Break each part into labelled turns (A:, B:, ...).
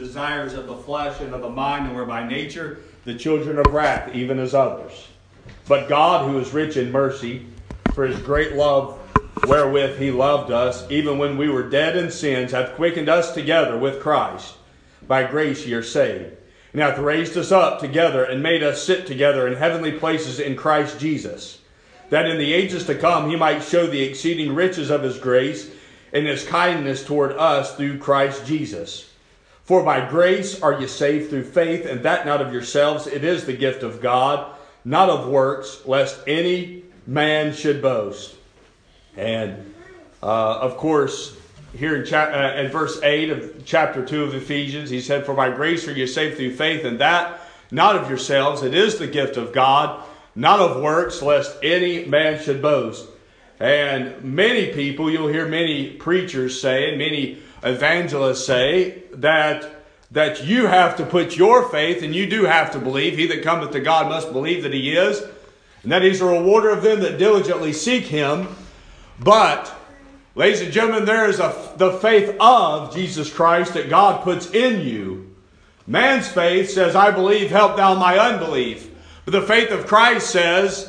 A: desires of the flesh and of the mind, and were by nature the children of wrath, even as others. But God, who is rich in mercy, for his great love wherewith he loved us, even when we were dead in sins, hath quickened us together with Christ. By grace ye are saved, and hath raised us up together, and made us sit together in heavenly places in Christ Jesus, that in the ages to come he might show the exceeding riches of his grace and his kindness toward us through Christ Jesus. For by grace are ye saved through faith, and that not of yourselves, it is the gift of God, not of works, lest any man should boast. And of course, here in verse 8 of chapter 2 of Ephesians, he said, For by grace are ye saved through faith, and that not of yourselves, it is the gift of God, not of works, lest any man should boast. And many people, you'll hear many preachers say, and many evangelists say, that you have to put your faith, and you do have to believe. He that cometh to God must believe that he is, and that he's a rewarder of them that diligently seek him. But, ladies and gentlemen, there is the faith of Jesus Christ that God puts in you. Man's faith says, I believe, help thou my unbelief. But the faith of Christ says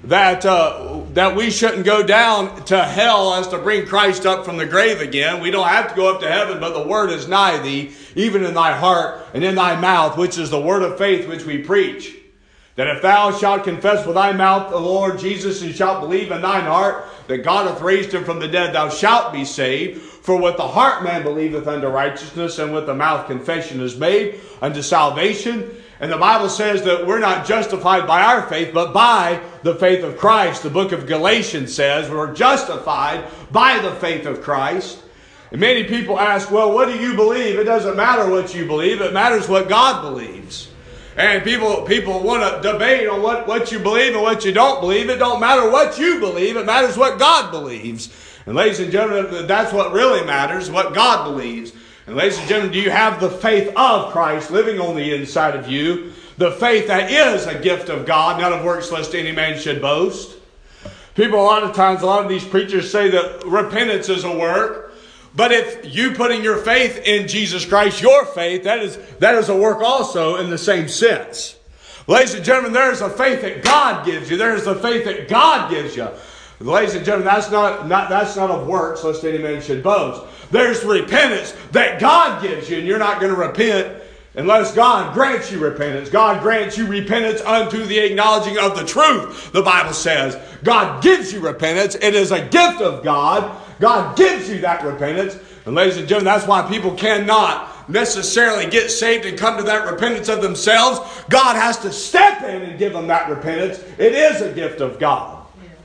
A: that we shouldn't go down to hell as to bring Christ up from the grave again. We don't have to go up to heaven, but the word is nigh thee, even in thy heart and in thy mouth, which is the word of faith which we preach. That if thou shalt confess with thy mouth the Lord Jesus, and shalt believe in thine heart that God hath raised him from the dead, thou shalt be saved. For with the heart man believeth unto righteousness, and with the mouth confession is made unto salvation. And the Bible says that we're not justified by our faith, but by the faith of Christ. The book of Galatians says we're justified by the faith of Christ. And many people ask, well, what do you believe? It doesn't matter what you believe. It matters what God believes. And people want to debate on what you believe and what you don't believe. It don't matter what you believe. It matters what God believes. And ladies and gentlemen, that's what really matters, what God believes. And ladies and gentlemen, do you have the faith of Christ living on the inside of you? The faith that is a gift of God, not of works lest any man should boast. People, a lot of these preachers say that repentance is a work. But if you putting your faith in Jesus Christ, your faith, that is a work also in the same sense. Ladies and gentlemen, there is a faith that God gives you. There is a faith that God gives you. Ladies and gentlemen, that's not of works, lest any man should boast. There's repentance that God gives you, and you're not going to repent unless God grants you repentance. God grants you repentance unto the acknowledging of the truth, the Bible says. God gives you repentance. It is a gift of God. God gives you that repentance. And ladies and gentlemen, that's why people cannot necessarily get saved and come to that repentance of themselves. God has to step in and give them that repentance. It is a gift of God.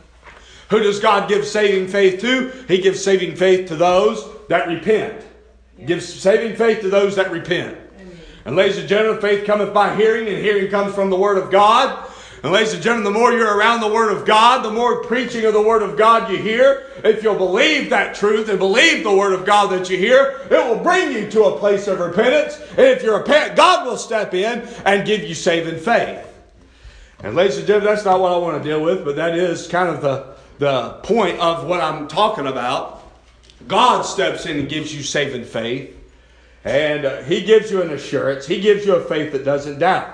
A: Who does God give saving faith to? He gives saving faith to those that repent. He gives saving faith to those that repent. And ladies and gentlemen, faith cometh by hearing, and hearing comes from the Word of God. And ladies and gentlemen, the more you're around the Word of God, the more preaching of the Word of God you hear. If you'll believe that truth and believe the Word of God that you hear, it will bring you to a place of repentance. And if you repent, God will step in and give you saving faith. And ladies and gentlemen, that's not what I want to deal with, but that is kind of the point of what I'm talking about. God steps in and gives you saving faith. And He gives you an assurance. He gives you a faith that doesn't doubt.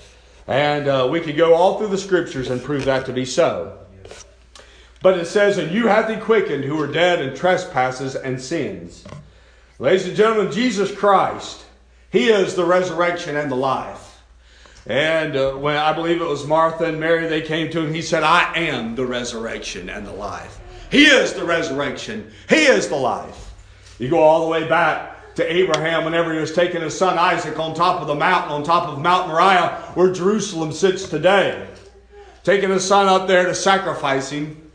A: And we could go all through the Scriptures and prove that to be so. But it says, and you hath He quickened who were dead in trespasses and sins. Ladies and gentlemen, Jesus Christ, He is the resurrection and the life. And when I believe it was Martha and Mary, they came to Him, He said, I am the resurrection and the life. He is the resurrection. He is the life. You go all the way back to Abraham whenever he was taking his son Isaac on top of the mountain, on top of Mount Moriah, where Jerusalem sits today. Taking his son up there to sacrifice him.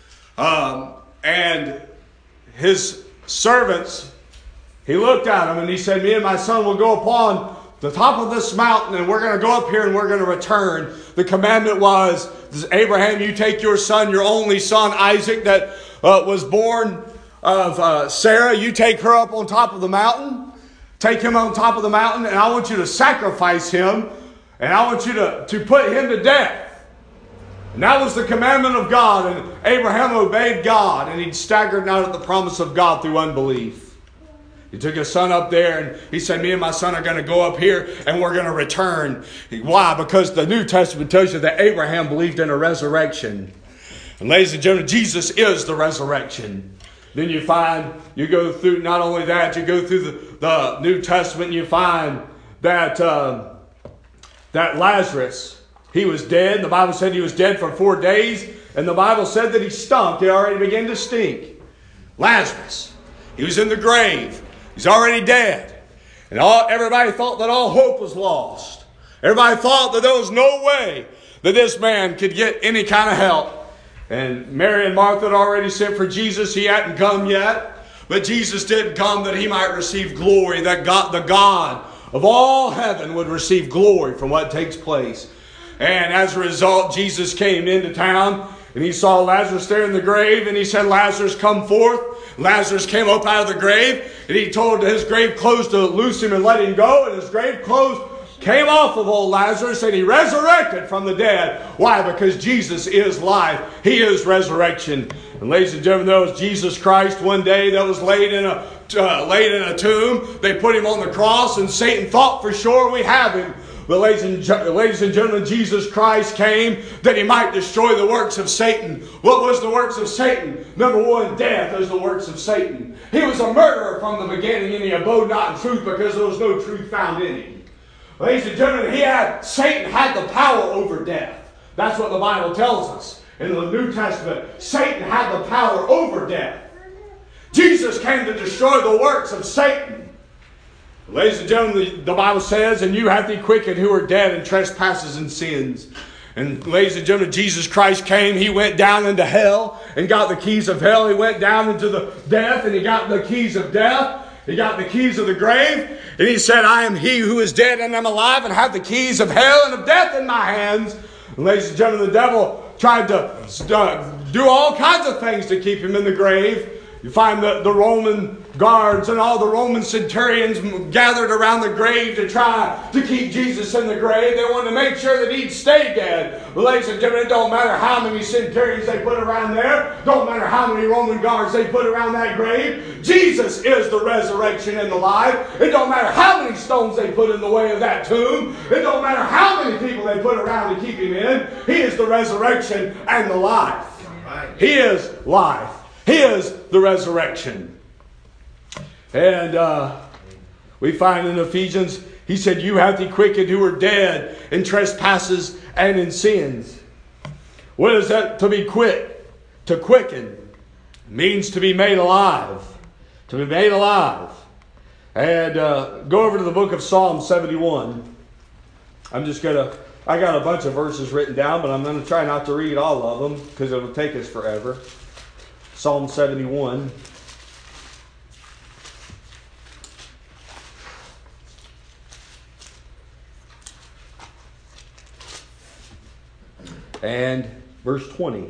A: And his servants, he looked at him and he said, me and my son will go upon the top of this mountain, and we're going to go up here and we're going to return. The commandment was, Abraham, you take your son, your only son, Isaac, that was born of Sarah. You take her up on top of the mountain. Take him on top of the mountain, and I want you to sacrifice him, and I want you to put him to death. And that was the commandment of God, and Abraham obeyed God, and he staggered not at the promise of God through unbelief. He took his son up there and he said, me and my son are going to go up here and we're going to return. Why? Because the New Testament tells you that Abraham believed in a resurrection. And ladies and gentlemen, Jesus is the resurrection. Then you go through, not only that, you go through the New Testament and you find that that Lazarus, he was dead. The Bible said he was dead for 4 days. And the Bible said that he stunk. He already began to stink. Lazarus, he was in the grave. He's already dead. And everybody thought that all hope was lost. Everybody thought that there was no way that this man could get any kind of help. And Mary and Martha had already sent for Jesus. He hadn't come yet. But Jesus did come that he might receive glory. That God, the God of all heaven, would receive glory from what takes place. And as a result, Jesus came into town. And he saw Lazarus there in the grave. And he said, Lazarus, come forth. Lazarus came up out of the grave. And he told his grave clothes to loose him and let him go. And his grave clothes came off of old Lazarus, and he resurrected from the dead. Why? Because Jesus is life. He is resurrection. And ladies and gentlemen, there was Jesus Christ one day that was laid in a tomb. They put him on the cross, and Satan thought for sure we have him. But ladies and gentlemen, Jesus Christ came that he might destroy the works of Satan. What was the works of Satan? Number one, death is the works of Satan. He was a murderer from the beginning, and he abode not in truth because there was no truth found in him. Ladies and gentlemen, Satan had the power over death. That's what the Bible tells us. In the New Testament, Satan had the power over death. Jesus came to destroy the works of Satan. Ladies and gentlemen, the Bible says, and you hath he quickened who are dead in trespasses and sins. And ladies and gentlemen, Jesus Christ came. He went down into hell and got the keys of hell. He went down into the death and he got the keys of death. He got the keys of the grave. And he said, I am he who is dead and am alive and have the keys of hell and of death in my hands. And ladies and gentlemen, the devil tried to do all kinds of things to keep him in the grave. You find the Roman guards and all the Roman centurions gathered around the grave to try to keep Jesus in the grave. They wanted to make sure that he'd stay dead. But ladies and gentlemen, it don't matter how many centurions they put around there. Don't matter how many Roman guards they put around that grave. Jesus is the resurrection and the life. It don't matter how many stones they put in the way of that tomb. It don't matter how many people they put around to keep him in. He is the resurrection and the life. He is life. He is the resurrection. And we find in Ephesians, he said, you hath he quickened who are dead in trespasses and in sins. What is that to be quick? To quicken means to be made alive. To be made alive. And go over to the book of Psalm 71. I got a bunch of verses written down, but I'm going to try not to read all of them because it'll take us forever. Psalm 71. And verse 20.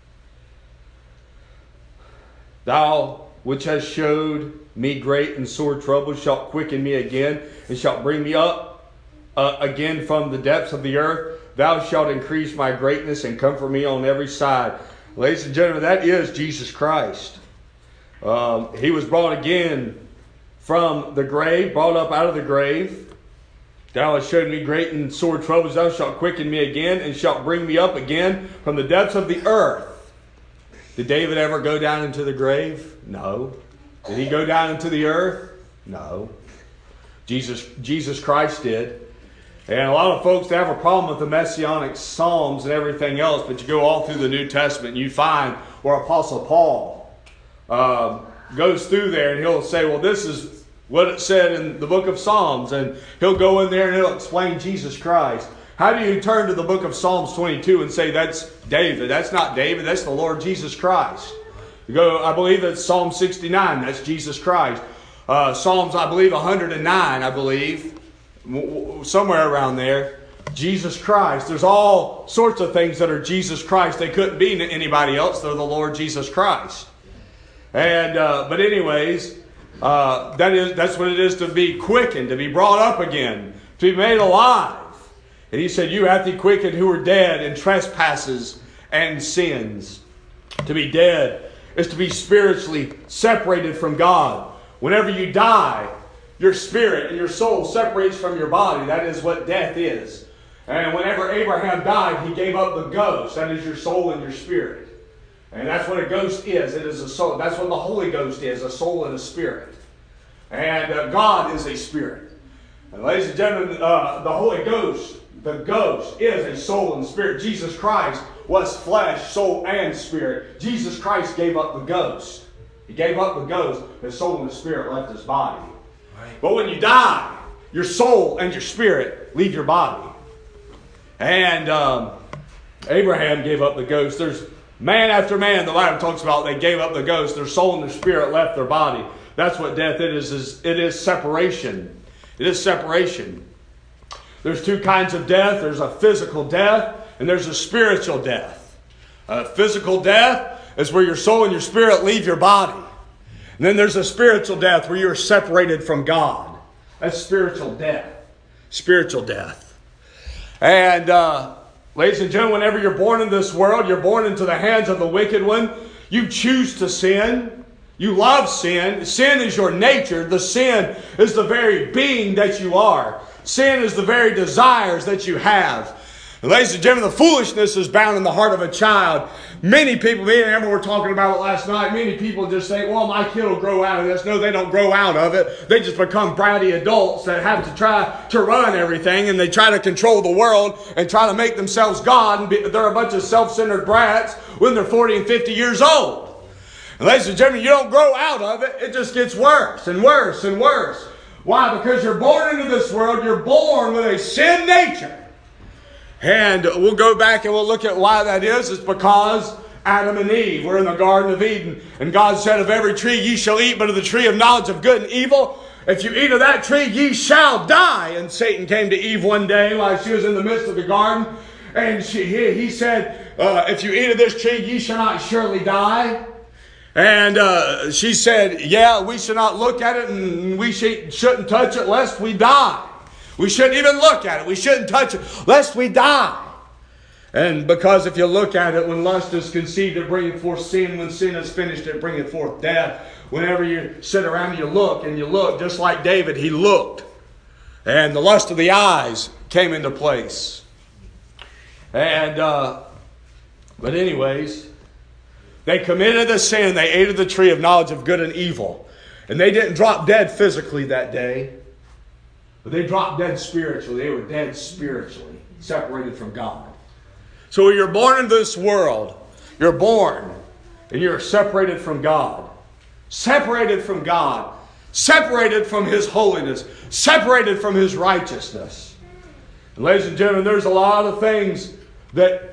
A: Thou which hast showed me great and sore trouble shalt quicken me again, and shalt bring me up again from the depths of the earth. Thou shalt increase my greatness and comfort me on every side. Ladies and gentlemen, that is Jesus Christ. He was brought again from the grave, brought up out of the grave. Thou hast showed me great and sore troubles. Thou shalt quicken me again and shalt bring me up again from the depths of the earth. Did David ever go down into the grave? No. Did he go down into the earth? No. Jesus Christ did. And a lot of folks, they have a problem with the Messianic Psalms and everything else, but you go all through the New Testament and you find where Apostle Paul goes through there and he'll say, well, this is what it said in the book of Psalms. And he'll go in there and he'll explain Jesus Christ. How do you turn to the book of Psalms 22 and say that's David? That's not David, that's the Lord Jesus Christ. You go, I believe it's Psalm 69, that's Jesus Christ. Psalms, I believe, 109, I believe. Somewhere around there, Jesus Christ. There's all sorts of things that are Jesus Christ. They couldn't be anybody else. They're the Lord Jesus Christ. And but anyways, that's what it is to be quickened, to be brought up again, to be made alive. And he said, you hath he quickened who are dead in trespasses and sins. To be dead is to be spiritually separated from God. Whenever you die, your spirit and your soul separates from your body. That is what death is. And whenever Abraham died, he gave up the ghost. That is your soul and your spirit. And that's what a ghost is. It is a soul. That's what the Holy Ghost is, a soul and a spirit. And God is a spirit. And ladies and gentlemen, the Holy Ghost, the ghost, is a soul and spirit. Jesus Christ was flesh, soul, and spirit. Jesus Christ gave up the ghost. He gave up the ghost. His soul and his spirit left his body. Right. But when you die, your soul and your spirit leave your body. And Abraham gave up the ghost. There's man after man, the Bible talks about, they gave up the ghost. Their soul and their spirit left their body. That's what death is. It is separation. It is separation. There's two kinds of death. There's a physical death and there's a spiritual death. Physical death is where your soul and your spirit leave your body. And then there's a spiritual death where you're separated from God. That's spiritual death. Spiritual death. And ladies and gentlemen, whenever you're born in this world, you're born into the hands of the wicked one. You choose to sin. You love sin. Sin is your nature. The sin is the very being that you are. Sin is the very desires that you have. And ladies and gentlemen, the foolishness is bound in the heart of a child. Many people, me and Emma were talking about it last night, many people just think, well, my kid will grow out of this. No, they don't grow out of it. They just become bratty adults that have to try to run everything, and they try to control the world and try to make themselves God. And they're a bunch of self-centered brats when they're 40 and 50 years old. And ladies and gentlemen, you don't grow out of it. It just gets worse and worse and worse. Why? Because you're born into this world. You're born with a sin nature. And we'll go back and we'll look at why that is. It's because Adam and Eve were in the Garden of Eden. And God said, of every tree ye shall eat, but of the tree of knowledge of good and evil, if you eat of that tree, ye shall die. And Satan came to Eve one day while she was in the midst of the garden. And he said, if you eat of this tree, ye shall not surely die. And she said, yeah, we should not look at it and we shouldn't touch it lest we die. We shouldn't even look at it. We shouldn't touch it lest we die. And because if you look at it, when lust is conceived, it bringeth forth sin. When sin is finished, it bringeth forth death. Whenever you sit around and you look, just like David, he looked. And the lust of the eyes came into place. And, but anyways, they committed a sin. They ate of the tree of knowledge of good and evil. And they didn't drop dead physically that day. But they dropped dead spiritually. They were dead spiritually, separated from God. So when you're born into this world, you're born and you're separated from God. Separated from God. Separated from His holiness. Separated from His righteousness. And ladies and gentlemen, there's a lot of things that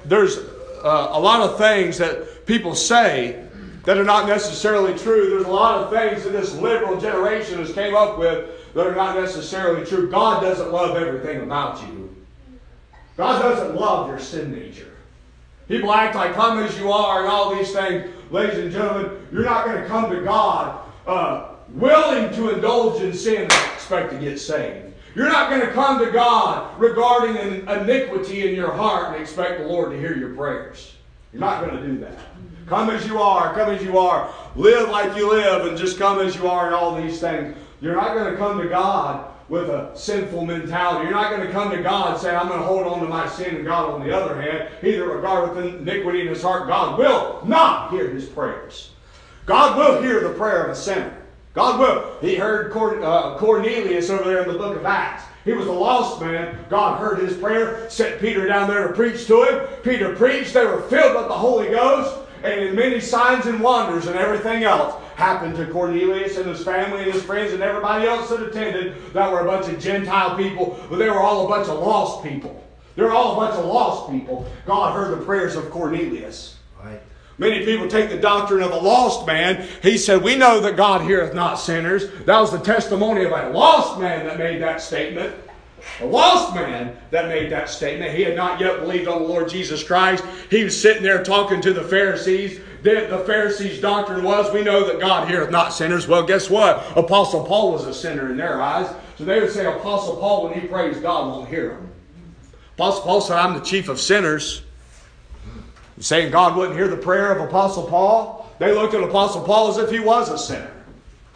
A: people say that are not necessarily true. There's a lot of things that this liberal generation has came up with that are not necessarily true. God doesn't love everything about you. God doesn't love your sin nature. People act like come as you are and all these things. Ladies and gentlemen, you're not going to come to God willing to indulge in sin and expect to get saved. You're not going to come to God regarding an iniquity in your heart and expect the Lord to hear your prayers. You're not going to do that. Come as you are. Come as you are. Live like you live and just come as you are and all these things. You're not going to come to God with a sinful mentality. You're not going to come to God saying, I'm going to hold on to my sin, and God, on the other hand, either regard with iniquity in his heart. God will not hear his prayers. God will hear the prayer of a sinner. God will. He heard Cornelius over there in the book of Acts. He was a lost man. God heard his prayer, sent Peter down there to preach to him. Peter preached. They were filled with the Holy Ghost. And many signs and wonders and everything else happened to Cornelius and his family and his friends and everybody else that attended. That were a bunch of Gentile people, but they were all a bunch of lost people. They were all a bunch of lost people. God heard the prayers of Cornelius. Right. Many people take the doctrine of a lost man. He said, we know that God heareth not sinners. That was the testimony of a lost man that made that statement. A lost man that made that statement. He had not yet believed on the Lord Jesus Christ. He was sitting there talking to the Pharisees. The Pharisees' doctrine was, we know that God heareth not sinners. Well, guess what? Apostle Paul was a sinner in their eyes. So they would say, Apostle Paul, when he prays, God won't hear him. Apostle Paul said, I'm the chief of sinners. Saying God wouldn't hear the prayer of Apostle Paul. They looked at Apostle Paul as if he was a sinner.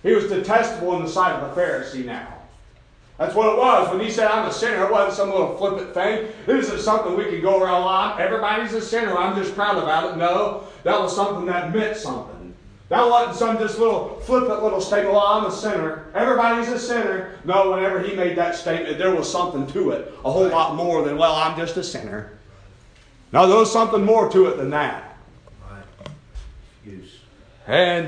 A: He was detestable in the sight of the Pharisee now. That's what it was. When he said, I'm a sinner, it wasn't some little flippant thing. It isn't something we could go around a lot. Everybody's a sinner. I'm just proud about it. No, that was something that meant something. That wasn't some just little flippant little statement, well, I'm a sinner. Everybody's a sinner. No, whenever he made that statement, there was something to it. A whole lot more than, well, I'm just a sinner. No, there was something more to it than that. And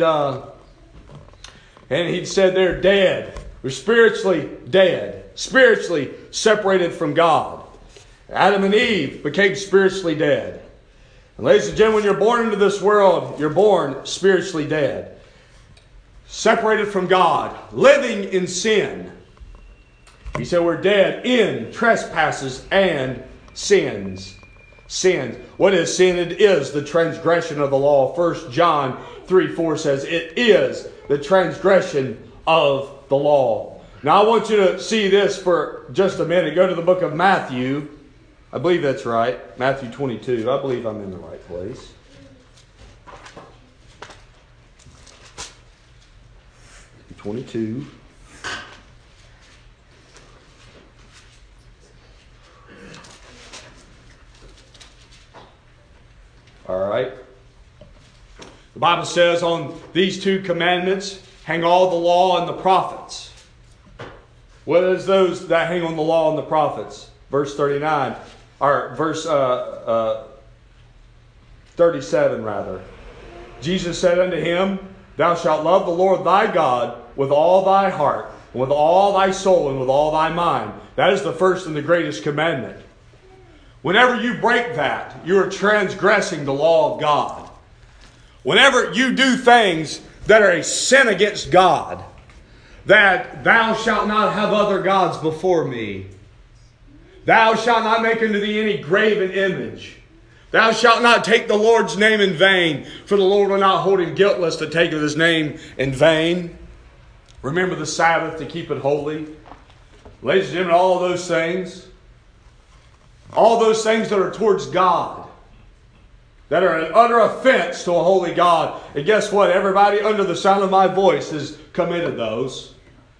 A: he said they're dead. We're spiritually dead. Spiritually separated from God. Adam and Eve became spiritually dead. And ladies and gentlemen, when you're born into this world, you're born spiritually dead. Separated from God. Living in sin. He said we're dead in trespasses and sins. Sins. What is sin? It is the transgression of the law. 1 John 3:4 says it is the transgression of the law. Now I want you to see this for just a minute. Go to the book of Matthew. I believe that's right. Matthew 22. I believe I'm in the right place. Matthew 22. All right. The Bible says on these two commandments hang all the law and the prophets. What is those that hang on the law and the prophets? Verse 39, or verse 37 rather. Jesus said unto him, Thou shalt love the Lord thy God with all thy heart, and with all thy soul, and with all thy mind. That is the first and the greatest commandment. Whenever you break that, you are transgressing the law of God. Whenever you do things that are a sin against God, that thou shalt not have other gods before me. Thou shalt not make unto thee any graven image. Thou shalt not take the Lord's name in vain, for the Lord will not hold him guiltless to take of his name in vain. Remember the Sabbath to keep it holy. Ladies and gentlemen, all those things that are towards God, that are an utter offense to a holy God. And guess what? Everybody under the sound of my voice has committed those.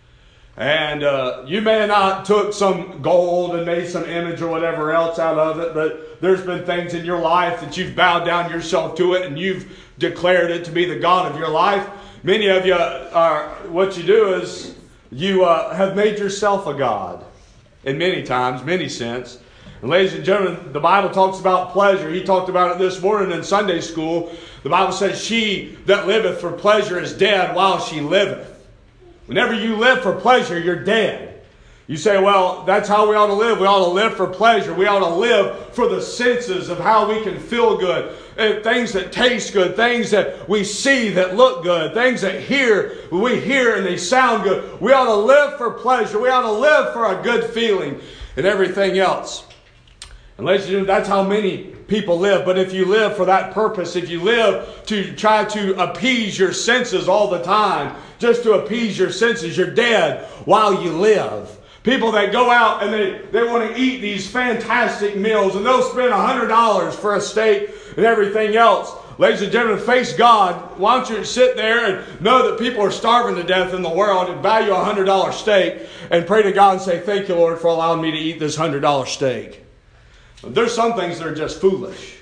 A: And you may have not took some gold and made some image or whatever else out of it, but there's been things in your life that you've bowed down yourself to it and you've declared it to be the God of your life. Many of you what you do is you have made yourself a God in many times, many sense. And ladies and gentlemen, the Bible talks about pleasure. He talked about it this morning in Sunday school. The Bible says, She that liveth for pleasure is dead while she liveth. Whenever you live for pleasure, you're dead. You say, well, that's how we ought to live. We ought to live for pleasure. We ought to live for the senses of how we can feel good. And things that taste good. Things that we see that look good. Things that we hear and they sound good. We ought to live for pleasure. We ought to live for a good feeling and everything else. And ladies and gentlemen, that's how many people live. But if you live for that purpose, if you live to try to appease your senses all the time, just to appease your senses, you're dead while you live. People that go out and they want to eat these fantastic meals and they'll spend $100 for a steak and everything else. Ladies and gentlemen, face God. Why don't you sit there and know that people are starving to death in the world and value a $100 steak and pray to God and say, thank you, Lord, for allowing me to eat this $100 steak. There's some things that are just foolish.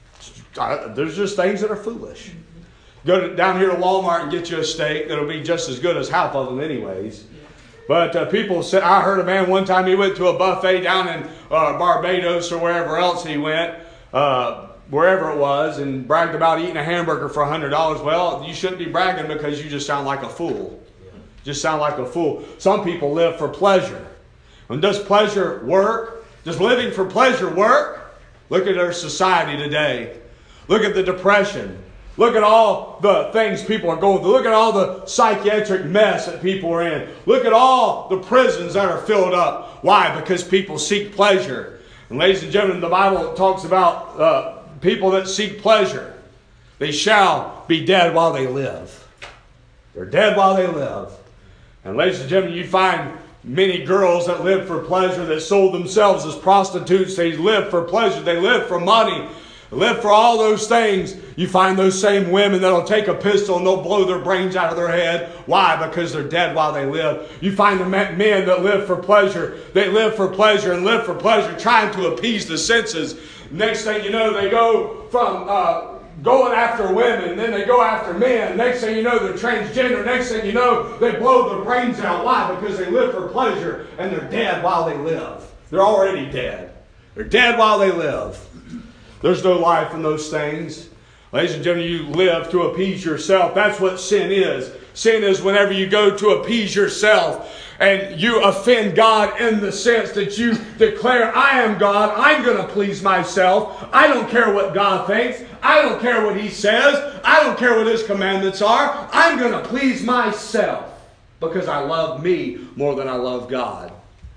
A: There's just things that are foolish. Go down here to Walmart and get you a steak that'll be just as good as half of them anyways. But people say, I heard a man one time, he went to a buffet down in Barbados or wherever else he went, wherever it was, and bragged about eating a hamburger for $100. Well, you shouldn't be bragging because you just sound like a fool. Just sound like a fool. Some people live for pleasure. And does pleasure work? Does living for pleasure work? Look at our society today. Look at the depression. Look at all the things people are going through. Look at all the psychiatric mess that people are in. Look at all the prisons that are filled up. Why? Because people seek pleasure. And ladies and gentlemen, the Bible talks about people that seek pleasure. They shall be dead while they live. They're dead while they live. And ladies and gentlemen, you find many girls that live for pleasure, that sold themselves as prostitutes. They live for pleasure. They live for money. live for all those things, you find those same women that'll take a pistol and they'll blow their brains out of their head. Why? Because they're dead while they live. You find the men that live for pleasure. They live for pleasure and live for pleasure, trying to appease the senses. Next thing you know, they go from going after women, then they go after men. Next thing you know, they're transgender. Next thing you know, they blow their brains out. Why? Because they live for pleasure and they're dead while they live. They're already dead. They're dead while they live. There's no life in those things. Ladies and gentlemen, you live to appease yourself. That's what sin is. Sin is whenever you go to appease yourself and you offend God in the sense that you declare, I am God. I'm going to please myself. I don't care what God thinks. I don't care what He says. I don't care what His commandments are. I'm going to please myself because I love me more than I love God.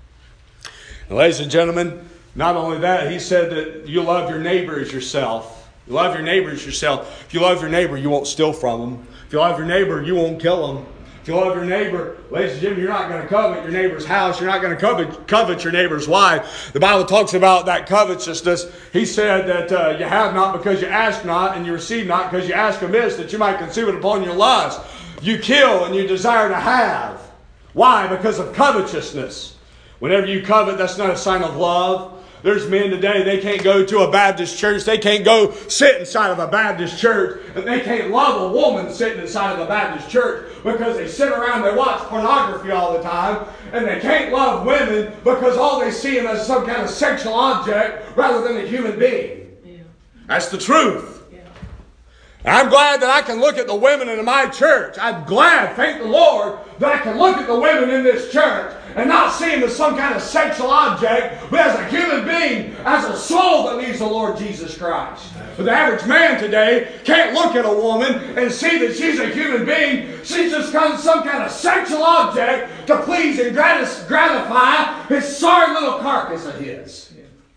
A: And ladies and gentlemen, not only that, He said that you love your neighbor as yourself. You love your neighbor as yourself. If you love your neighbor, you won't steal from him. If you love your neighbor, you won't kill him. If you love your neighbor, ladies and gentlemen, you're not going to covet your neighbor's house. You're not going to covet your neighbor's wife. The Bible talks about that covetousness. He said that you have not because you ask not, and you receive not because you ask amiss, that you might consume it upon your lust. You kill and you desire to have. Why? Because of covetousness. Whenever you covet, that's not a sign of love. There's men today, they can't go to a Baptist church. They can't go sit inside of a Baptist church. And they can't love a woman sitting inside of a Baptist church because they sit around, they watch pornography all the time. And they can't love women because all they see them as some kind of sexual object rather than a human being. Yeah. That's the truth. Yeah. And I'm glad that I can look at the women in my church. I'm glad, thank the Lord, that I can look at the women in this church and not see them as some kind of sexual object, but as a human being, as a soul that needs the Lord Jesus Christ. But the average man today can't look at a woman and see that she's a human being. She's just some kind of sexual object to please and gratify his sorry little carcass of his.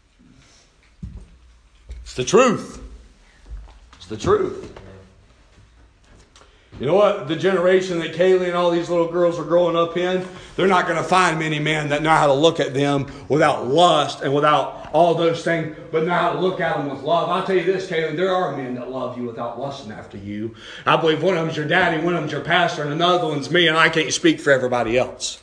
A: It's the truth. It's the truth. You know what? The generation that Kaylee and all these little girls are growing up in, they're not going to find many men that know how to look at them without lust and without all those things, but know how to look at them with love. I'll tell you this, Kaylee, there are men that love you without lusting after you. I believe one of them's your daddy, one of them's your pastor, and another one's me, and I can't speak for everybody else.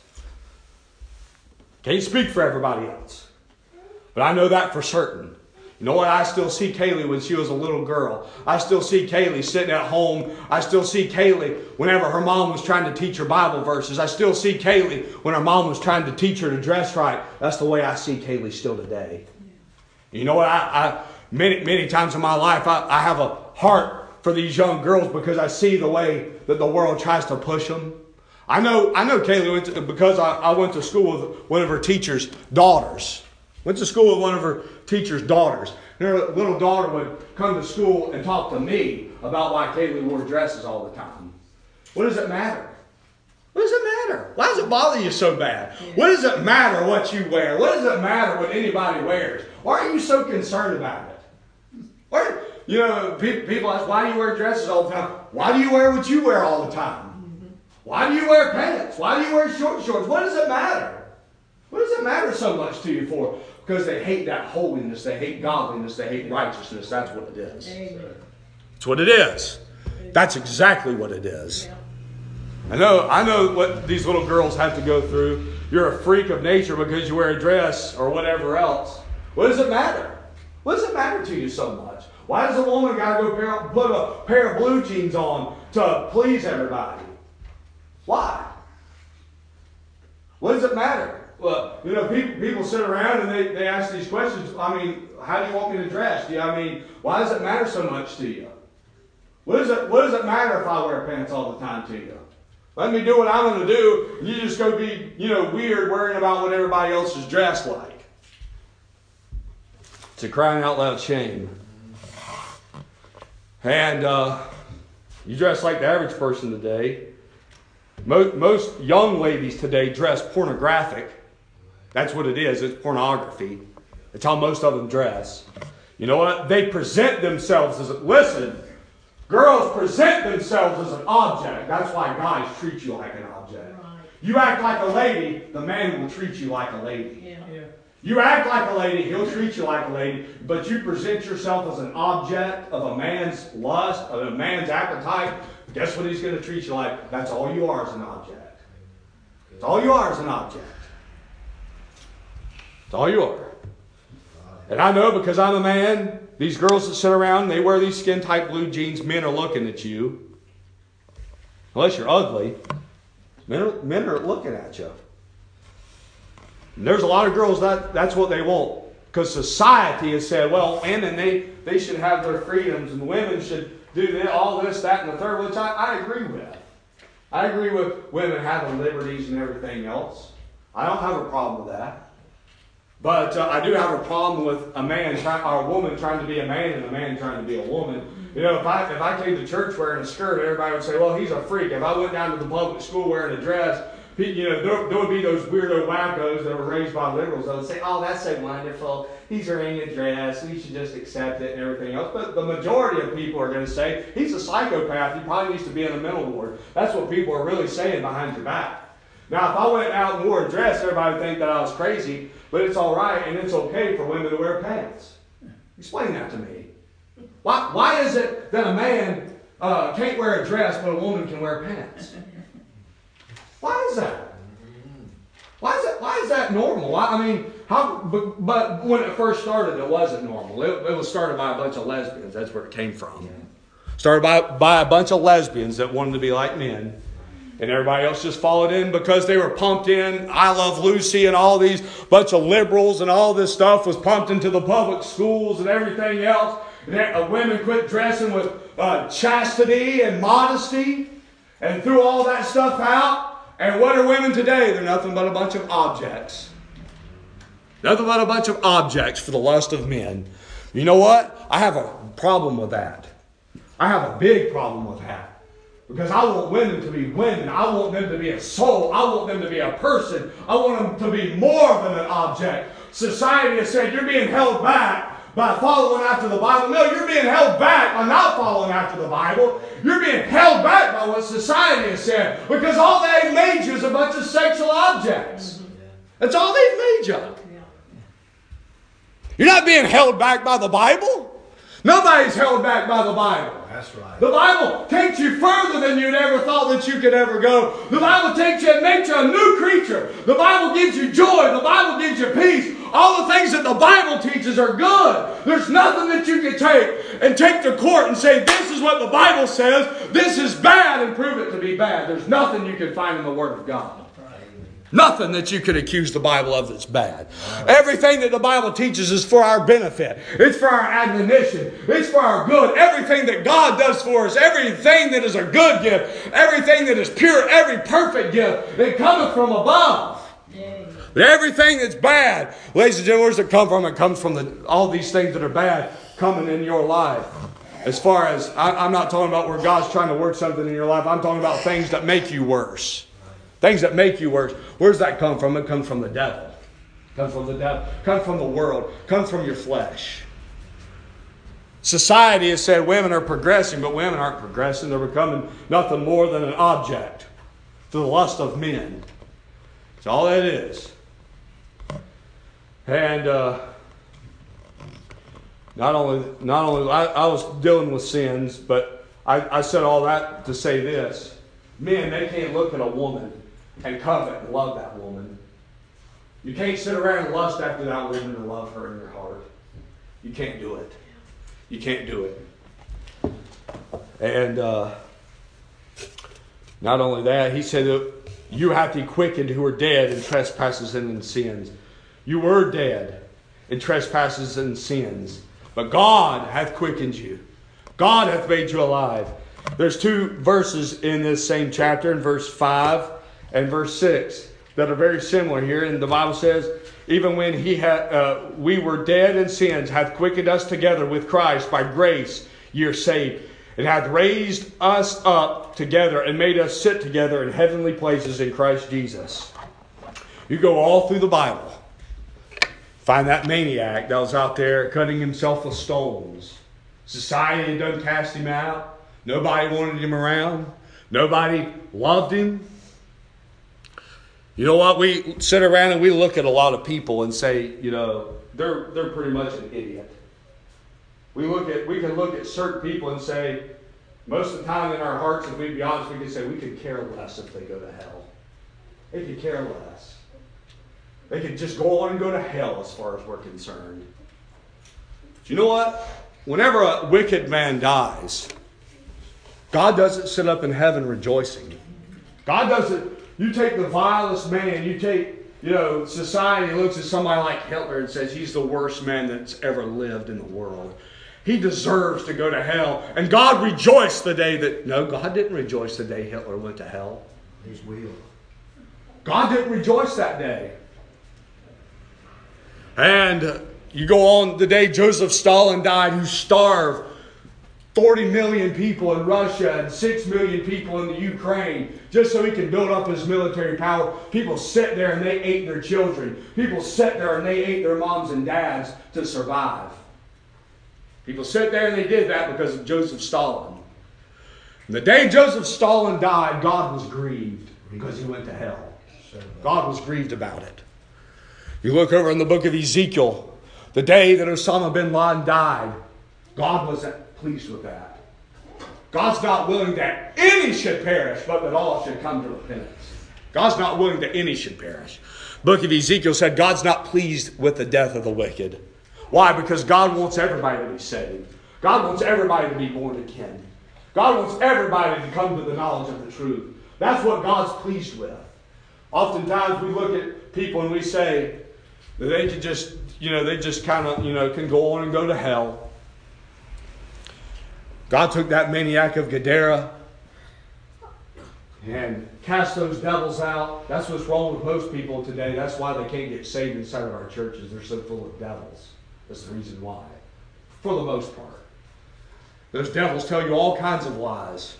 A: Can't speak for everybody else. But I know that for certain. You know what? I still see Kaylee when she was a little girl. I still see Kaylee sitting at home. I still see Kaylee whenever her mom was trying to teach her Bible verses. I still see Kaylee when her mom was trying to teach her to dress right. That's the way I see Kaylee still today. You know what? I many times in my life, I have a heart for these young girls because I see the way that the world tries to push them. I know Kaylee because I went to school with one of her teacher's daughters. Went to school with one of her teacher's daughters. And her little daughter would come to school and talk to me about why Kaylee wore dresses all the time. What does it matter? What does it matter? Why does it bother you so bad? What does it matter what you wear? What does it matter what anybody wears? Why are you so concerned about it? People ask, why do you wear dresses all the time? Why do you wear what you wear all the time? Why do you wear pants? Why do you wear shorts? What does it matter? What does it matter so much to you for? Because they hate that holiness, they hate godliness, they hate righteousness. That's what it is. Amen. That's what it is. That's exactly what it is. I know what these little girls have to go through. You're a freak of nature because you wear a dress or whatever else. What does it matter? What does it matter to you so much? Why does a woman got to go put a pair of blue jeans on to please everybody? Why? What does it matter? Well, people sit around and they ask these questions. I mean, how do you want me to dress? Why does it matter so much to you? What does it matter if I wear pants all the time to you? Let me do what I'm going to do, and you just go be, weird worrying about what everybody else is dressed like. It's a crying out loud shame. And you dress like the average person today. Most young ladies today dress pornographic. That's what it is. It's pornography. It's how most of them dress. You know what? They present themselves as girls present themselves as an object. That's why guys treat you like an object. Right. You act like a lady, the man will treat you like a lady. Yeah. You act like a lady, he'll treat you like a lady, but you present yourself as an object of a man's lust, of a man's appetite, guess what he's going to treat you like? That's all you are as an object. That's all you are as an object. That's all you are. And I know because I'm a man, these girls that sit around, they wear these skin-tight blue jeans, men are looking at you. Unless you're ugly, men are looking at you. And there's a lot of girls that's what they want. Because society has said, well, women, they should have their freedoms and women should do this, all this, that, and the third, which I agree with. I agree with women having liberties and everything else. I don't have a problem with that. But I do have a problem with a woman trying to be a man and a man trying to be a woman. You know, if I came to church wearing a skirt, everybody would say, well, he's a freak. If I went down to the public school wearing a dress, you know, there would be those weirdo wackos that were raised by liberals that would say, oh, that's so wonderful. He's wearing a dress. We should just accept it and everything else. But the majority of people are going to say, he's a psychopath. He probably needs to be in a mental ward. That's what people are really saying behind your back. Now, if I went out and wore a dress, everybody would think that I was crazy. But it's all right and it's okay for women to wear pants. Explain that to me. Why is it that a man can't wear a dress but a woman can wear pants? Why is that? Why is that normal? But when it first started, it wasn't normal. It was started by a bunch of lesbians. That's where it came from. Started by a bunch of lesbians that wanted to be like men. And everybody else just followed in because they were pumped in. I Love Lucy and all these bunch of liberals and all this stuff was pumped into the public schools and everything else. And women quit dressing with chastity and modesty and threw all that stuff out. And what are women today? They're nothing but a bunch of objects. Nothing but a bunch of objects for the lust of men. You know what? I have a problem with that. I have a big problem with that. Because I want women to be women. I want them to be a soul. I want them to be a person. I want them to be more than an object. Society has said you're being held back by following after the Bible. No, you're being held back by not following after the Bible. You're being held back by what society has said. Because all they've made you is a bunch of sexual objects. That's all they've made you. You're not being held back by the Bible. Nobody's held back by the Bible.
B: That's right.
A: The Bible takes you further than you'd ever thought that you could ever go. The Bible takes you and makes you a new creature. The Bible gives you joy. The Bible gives you peace. All the things that the Bible teaches are good. There's nothing that you can take to court and say, this is what the Bible says. This is bad, and prove it to be bad. There's nothing you can find in the Word of God. Nothing that you could accuse the Bible of that's bad. Everything that the Bible teaches is for our benefit. It's for our admonition. It's for our good. Everything that God does for us, everything that is a good gift, everything that is pure, every perfect gift, it cometh from above. But everything that's bad, ladies and gentlemen, where does it come from? It comes from all these things that are bad coming in your life. As far as, I'm not talking about where God's trying to work something in your life. I'm talking about things that make you worse. Things that make you worse. Where does that come from? It comes from the devil. It comes from the devil. It comes from the world. It comes from your flesh. Society has said women are progressing, but women aren't progressing. They're becoming nothing more than an object to the lust of men. That's all that is. And not only I was dealing with sins, but I said all that to say this. Men, they can't look at a woman and covet and love that woman. You can't sit around and lust after that woman and love her in your heart. You can't do it. You can't do it. And not only that, he said that you have to be quickened who are dead in trespasses and in sins. You were dead in trespasses and sins, but God hath quickened you. God hath made you alive. There's two verses in this same chapter, in verse 5 and verse 6, that are very similar here. And the Bible says, even when we were dead in sins, hath quickened us together with Christ. By grace ye are saved. And hath raised us up together and made us sit together in heavenly places in Christ Jesus. You go all through the Bible. Find that maniac that was out there cutting himself with stones. Society done cast him out. Nobody wanted him around. Nobody loved him. You know what? We sit around and we look at a lot of people and say, they're pretty much an idiot. We can look at certain people and say, most of the time in our hearts, if we be honest, we can say we could care less if they go to hell. They could care less. They could just go on and go to hell as far as we're concerned. Do you know what? Whenever a wicked man dies, God doesn't sit up in heaven rejoicing. God doesn't. You take the vilest man, you take, society looks at somebody like Hitler and says he's the worst man that's ever lived in the world. He deserves to go to hell. And God rejoiced the day that... No, God didn't rejoice the day Hitler went to hell.
B: His will.
A: God didn't rejoice that day. And you go on the day Joseph Stalin died, who starved 40 million people in Russia and 6 million people in the Ukraine just so he could build up his military power. People sit there and they ate their children. People sit there and they ate their moms and dads to survive. People sit there and they did that because of Joseph Stalin. And the day Joseph Stalin died, God was grieved because he went to hell. God was grieved about it. You look over in the book of Ezekiel, the day that Osama bin Laden died, God wasn't pleased with that. God's not willing that any should perish, but that all should come to repentance. God's not willing that any should perish. The book of Ezekiel said God's not pleased with the death of the wicked. Why? Because God wants everybody to be saved. God wants everybody to be born again. God wants everybody to come to the knowledge of the truth. That's what God's pleased with. Oftentimes we look at people and we say that they can just, they just kind of, can go on and go to hell. God took that maniac of Gadara and cast those devils out. That's what's wrong with most people today. That's why they can't get saved inside of our churches. They're so full of devils. That's the reason why. For the most part. Those devils tell you all kinds of lies.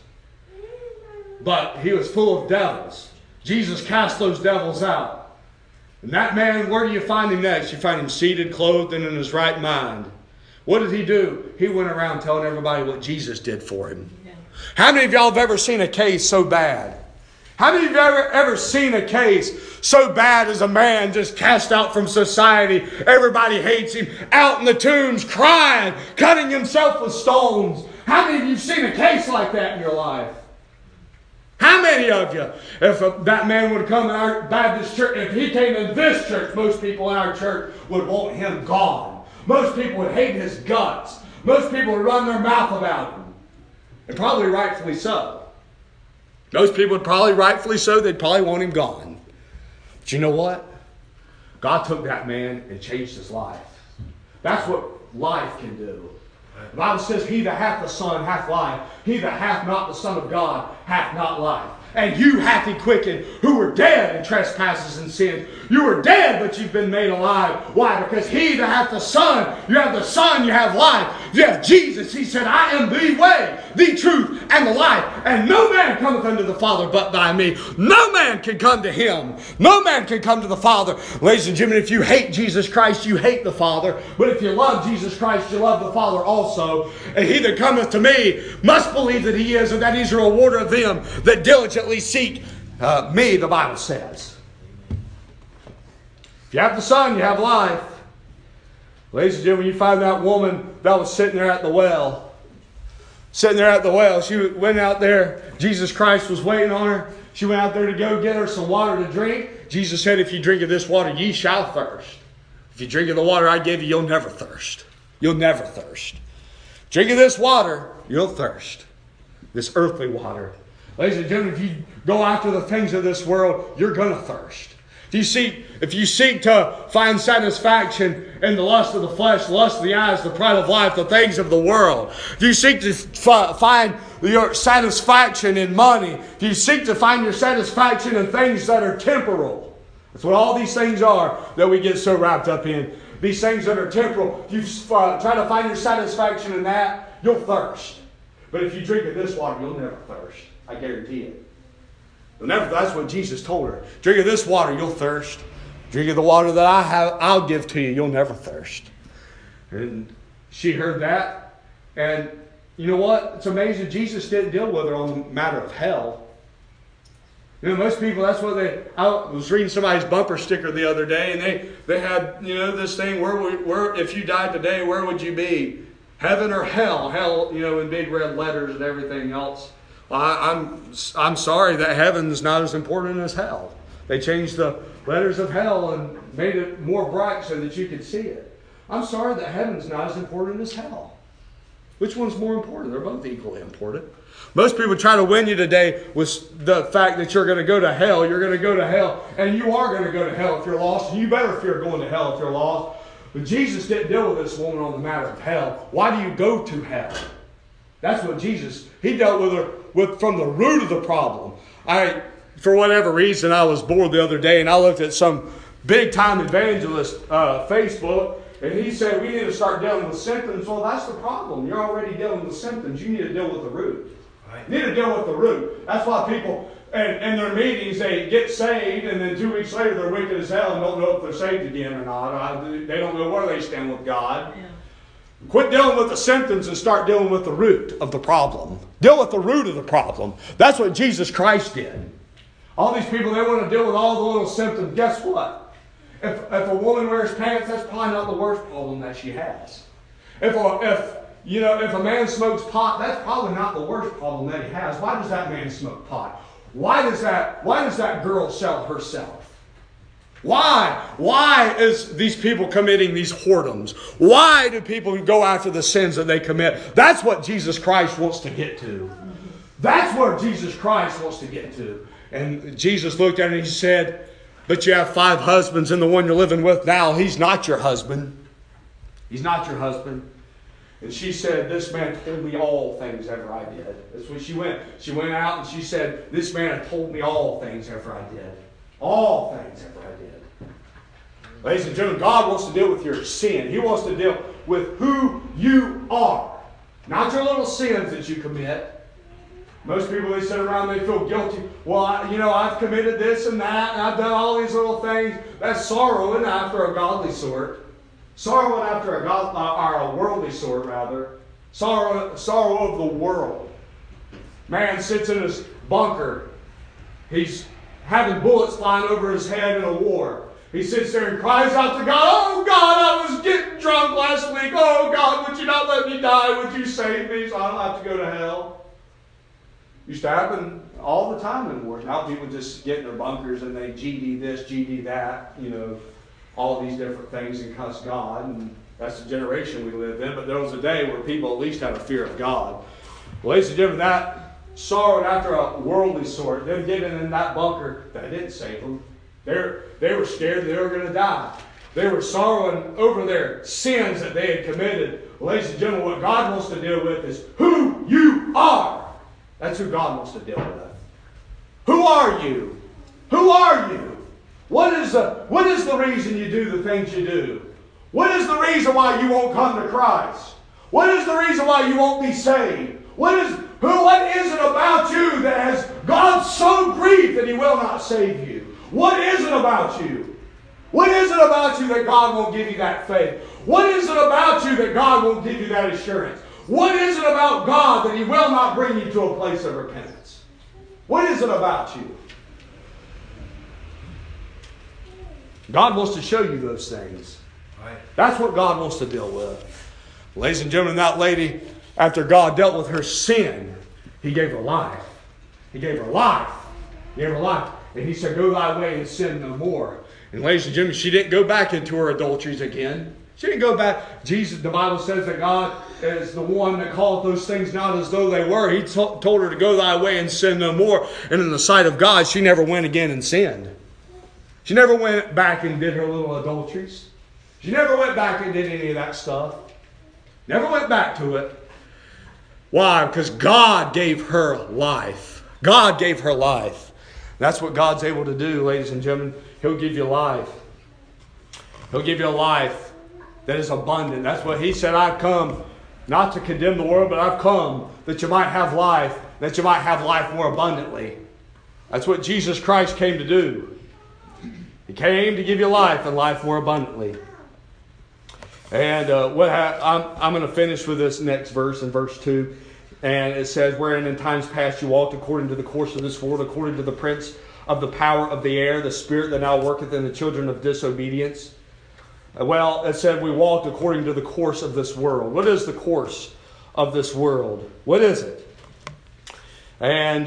A: But he was full of devils. Jesus cast those devils out. And that man, where do you find him next? You find him seated, clothed, and in his right mind. What did he do? He went around telling everybody what Jesus did for him. Yeah. How many of y'all have ever seen a case so bad? How many of you have ever seen a case so bad as a man just cast out from society? Everybody hates him. Out in the tombs, crying, cutting himself with stones. How many of you have seen a case like that in your life? How many of you, if that man would come in our Baptist church, if he came in this church, most people in our church would want him gone. Most people would hate his guts. Most people would run their mouth about him. And probably rightfully so. Most people would probably rightfully so. They'd probably want him gone. But you know what? God took that man and changed his life. That's what life can do. The Bible says, he that hath the Son hath life. He that hath not the Son of God hath not life. And you hath he quickened, who were dead in trespasses and sins. You were dead, but you've been made alive. Why? Because he that hath the Son, you have the Son, you have life. You have Jesus. He said, I am the way, the truth, and the life. And no man cometh unto the Father but by me. No man can come to him. No man can come to the Father. Ladies and gentlemen, if you hate Jesus Christ, you hate the Father. But if you love Jesus Christ, you love the Father also. And he that cometh to me must believe that he is, and that he's a rewarder of them that diligently seek me, the Bible says. If you have the Son, you have life. Ladies and gentlemen, you find that woman that was sitting there at the well. Sitting there at the well. She went out there. Jesus Christ was waiting on her. She went out there to go get her some water to drink. Jesus said, if you drink of this water, ye shall thirst. If you drink of the water I gave you, you'll never thirst. You'll never thirst. Drink of this water, you'll thirst. This earthly water. Ladies and gentlemen, if you go after the things of this world, you're going to thirst. If you seek to find satisfaction in the lust of the flesh, the lust of the eyes, the pride of life, the things of the world, if you seek to find your satisfaction in money, if you seek to find your satisfaction in things that are temporal, that's what all these things are that we get so wrapped up in. These things that are temporal, if you try to find your satisfaction in that, you'll thirst. But if you drink of this water, you'll never thirst. I guarantee it. That's what Jesus told her. Drink of this water, you'll thirst. Drink of the water that I'll give to you, you'll never thirst. And she heard that. And you know what? It's amazing. Jesus didn't deal with her on the matter of hell. You know, most people, that's what I was reading somebody's bumper sticker the other day, and they had, you know, this thing, where if you died today, where would you be? Heaven or hell? Hell, you know, in big red letters and everything else. I'm sorry that heaven's not as important as hell. They changed the letters of hell and made it more bright so that you could see it. I'm sorry that heaven's not as important as hell. Which one's more important? They're both equally important. Most people try to win you today with the fact that you're going to go to hell. You're going to go to hell, and you are going to go to hell if you're lost. And you better fear going to hell if you're lost. But Jesus didn't deal with this woman on the matter of hell. Why do you go to hell? That's what Jesus, He dealt with her from the root of the problem. For whatever reason, I was bored the other day, and I looked at some big-time evangelist Facebook, and he said, we need to start dealing with symptoms. Well, that's the problem. You're already dealing with symptoms. You need to deal with the root. Right. You need to deal with the root. That's why people, in their meetings, they get saved, and then 2 weeks later, they're wicked as hell and don't know if they're saved again or not. They don't know where they stand with God. Yeah. Quit dealing with the symptoms and start dealing with the root of the problem. Deal with the root of the problem. That's what Jesus Christ did. All these people, they want to deal with all the little symptoms. Guess what? If a woman wears pants, that's probably not the worst problem that she has. If a man smokes pot, that's probably not the worst problem that he has. Why does that man smoke pot? Why does that girl sell herself? Why? Why is these people committing these whoredoms? Why do people go after the sins that they commit? That's what Jesus Christ wants to get to. That's where Jesus Christ wants to get to. And Jesus looked at her and He said, but you have 5 husbands, and the one you're living with now, he's not your husband. He's not your husband. And she said, this man told me all things ever I did. That's when she went. She went out and she said, this man had told me all things ever I did. All things ever I did. Ladies and gentlemen, God wants to deal with your sin. He wants to deal with who you are. Not your little sins that you commit. Most people, they sit around and they feel guilty. Well, I've committed this and that, and I've done all these little things. That's sorrowing after a godly sort. Sorrowing after a worldly sort, rather. Sorrow of the world. Man sits in his bunker. He's having bullets flying over his head in a war. He sits there and cries out to God, oh God, I was getting drunk last week. Oh God, would you not let me die? Would you save me so I don't have to go to hell? Used to happen all the time in wars. Now people just get in their bunkers and they GD this, GD that, all these different things and cuss God. And that's the generation we live in. But there was a day where people at least had a fear of God. Well, ladies and gentlemen, that sorrowed after a worldly sort, them getting in that bunker, that didn't save them. They were scared they were going to die. They were sorrowing over their sins that they had committed. Well, ladies and gentlemen, what God wants to deal with is who you are. That's who God wants to deal with. Who are you? Who are you? What is the reason you do the things you do? What is the reason why you won't come to Christ? What is the reason why you won't be saved? What is it about you that has God so grieved that He will not save you? What is it about you? What is it about you that God won't give you that faith? What is it about you that God won't give you that assurance? What is it about God that He will not bring you to a place of repentance? What is it about you? God wants to show you those things. Right. That's what God wants to deal with. Ladies and gentlemen, that lady, after God dealt with her sin, He gave her life. He gave her life. He gave her life. And He said, go thy way and sin no more. And ladies and gentlemen, she didn't go back into her adulteries again. She didn't go back. Jesus, the Bible says that God is the one that calleth those things not as though they were. He told her to go thy way and sin no more. And in the sight of God, she never went again and sinned. She never went back and did her little adulteries. She never went back and did any of that stuff. Never went back to it. Why? Because God gave her life. God gave her life. That's what God's able to do, ladies and gentlemen. He'll give you life. He'll give you a life that is abundant. That's what He said, I've come not to condemn the world, but I've come that you might have life, that you might have life more abundantly. That's what Jesus Christ came to do. He came to give you life and life more abundantly. And I'm going to finish with this next verse in verse 2. And it says, wherein in times past you walked according to the course of this world, according to the prince of the power of the air, the spirit that now worketh in the children of disobedience. Well, it said we walked according to the course of this world. What is the course of this world? What is it? And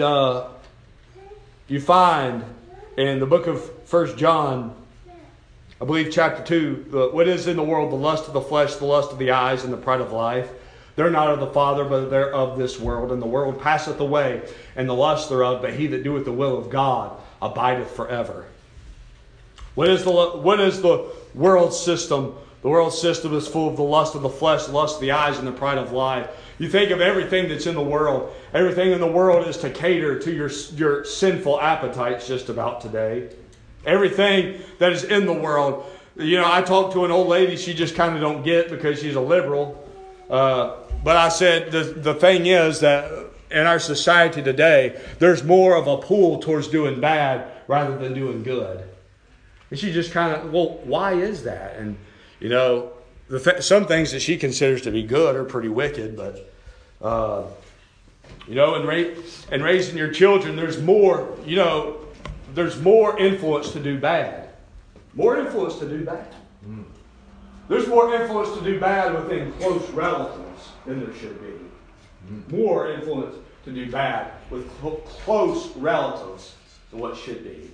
A: you find in the book of 1 John, I believe chapter 2, what is in the world? The lust of the flesh, the lust of the eyes, and the pride of life. They're not of the Father, but they're of this world. And the world passeth away, and the lust thereof, but he that doeth the will of God abideth forever. What is the world system? The world system is full of the lust of the flesh, the lust of the eyes, and the pride of life. You think of everything that's in the world. Everything in the world is to cater to your sinful appetites just about today. Everything that is in the world. You know, I talked to an old lady she just kind of don't get because she's a liberal. But I said the thing is that in our society today, there's more of a pull towards doing bad rather than doing good. And she just kind of, well, why is that? And, you know, some things that she considers to be good are pretty wicked. But, you know, in raising your children, there's more, you know, there's more influence to do bad. More influence to do bad. There's more influence to do bad within close relatives than there should be. More influence to do bad with close relatives than what should be.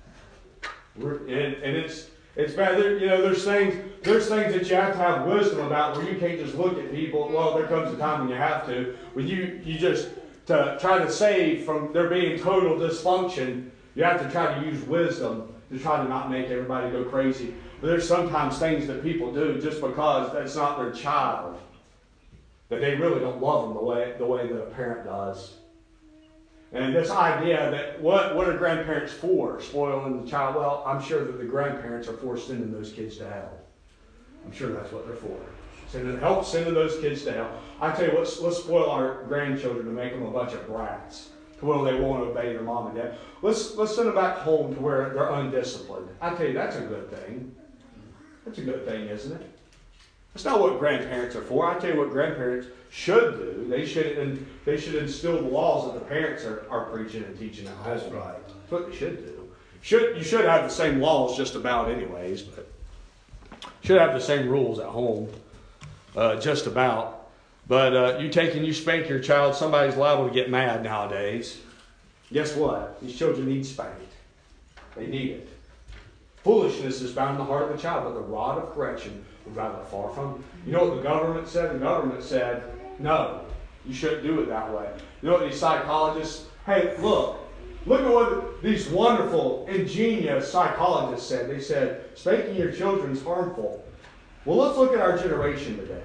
A: And it's bad. You know, there's things that you have to have wisdom about where you can't just look at people. Well, there comes a time when you have to. When you just to try to save from there being total dysfunction, you have to try to use wisdom to try to not make everybody go crazy. But there's sometimes things that people do just because that's not their child, that they really don't love them the way that a parent does. And this idea that what are grandparents for? Spoiling the child? Well, I'm sure that the grandparents are for sending those kids to hell. I'm sure that's what they're for. Help sending those kids to hell. I tell you, let's spoil our grandchildren to make them a bunch of brats to where they won't obey their mom and dad. Let's send them back home to where they're undisciplined. I tell you, that's a good thing. That's a good thing, isn't it? That's not what grandparents are for. I tell you what grandparents should do. They should instill the laws that the parents are preaching and teaching at home. That's right. That's what they should do. You should have the same laws just about anyways, but should have the same rules at home just about. But you take and you spank your child, somebody's liable to get mad nowadays. Guess what? These children need spanked. They need it. Foolishness is found in the heart of the child, but the rod of correction will drive it far from you. You know what the government said? The government said, no, you shouldn't do it that way. You know what these psychologists, hey, look at what these wonderful, ingenious psychologists said. They said, spanking your children is harmful. Well, let's look at our generation today.